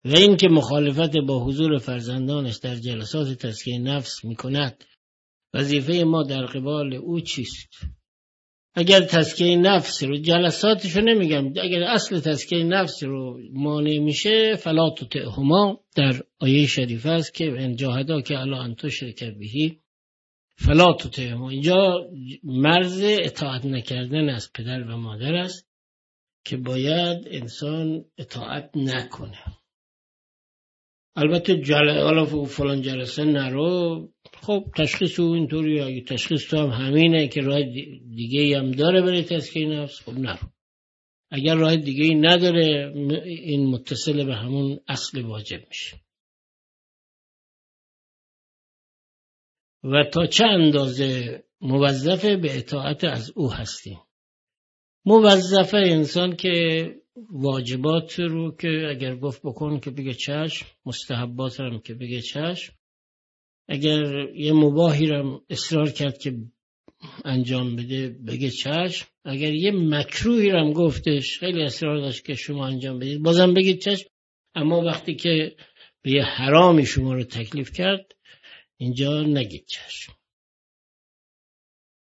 و این که مخالفت با حضور فرزندانش در جلسات تزکیه نفس میکند، وظیفه ما در قبال او چیست؟ اگر تزکیه نفس رو، جلساتشو نمیگم، اگر اصل تزکیه نفس رو مانع میشه، فلا تطعهما در آیه شریفه است که ان جاهداک علی ان تشرک به فلا تطعهما. اینجا مرز اطاعت نکردن از پدر و مادر است که باید انسان اطاعت نکنه. البته حالا فلان جلسه نرو، خب تشخیص او اینطوری، اگه تشخیص تو هم همینه که راه دیگه هم داره برای تزکیه نفس، خب نرو. اگر راه دیگه ای نداره، این متصل به همون اصل واجب میشه. و تا چه اندازه موظف به اطاعت از او هستیم؟ موظف انسان که واجبات رو که اگر گفت بکن که بگه چشم، مستحبات هم که بگه چشم، اگر یه مباحی رو اصرار کرد که انجام بده بگه چشم، اگر یه مکروهی رو گفتش خیلی اصرار داشت که شما انجام بدید بازم بگید چشم، اما وقتی که به یه حرامی شما رو تکلیف کرد اینجا نگید چشم.